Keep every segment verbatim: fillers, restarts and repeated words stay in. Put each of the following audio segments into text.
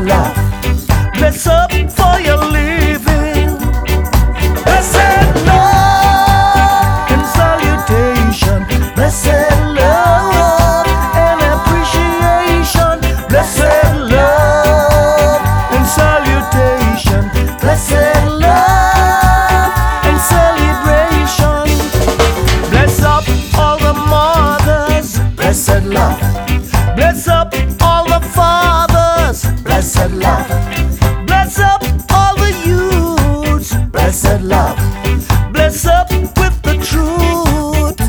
love. Bless up for your living. Blessed love and salutation. Blessed love and appreciation. Blessed love and salutation. Blessed love and celebration. Bless up all the mothers. Blessed love. Bless up all the fathers. Blessed love. Bless up all the youths. Blessed love. Bless up with the truth.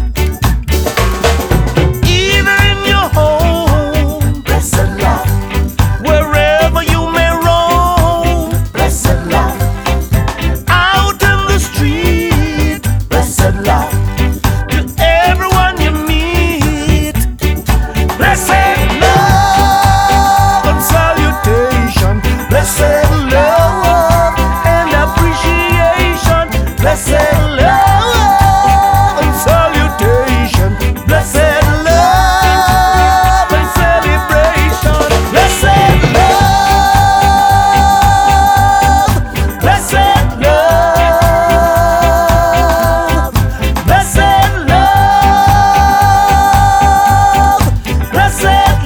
Even in your home. Blessed love. Wherever you may roam. Blessed love. Out in the street. Blessed love. To everyone you meet. Blessed love and salutation. Blessed love and appreciation. Blessed love and salutation. Blessed love and celebration. Blessed love. Blessed love. Blessed love. Blessed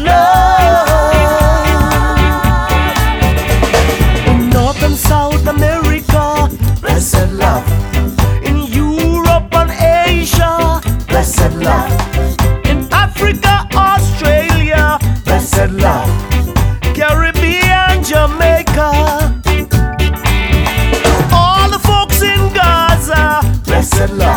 love. In North and South America. Blessed love. In Europe and Asia. Blessed love. In Africa, Australia. Blessed love. Caribbean, Jamaica. All the folks in Gaza. Blessed love.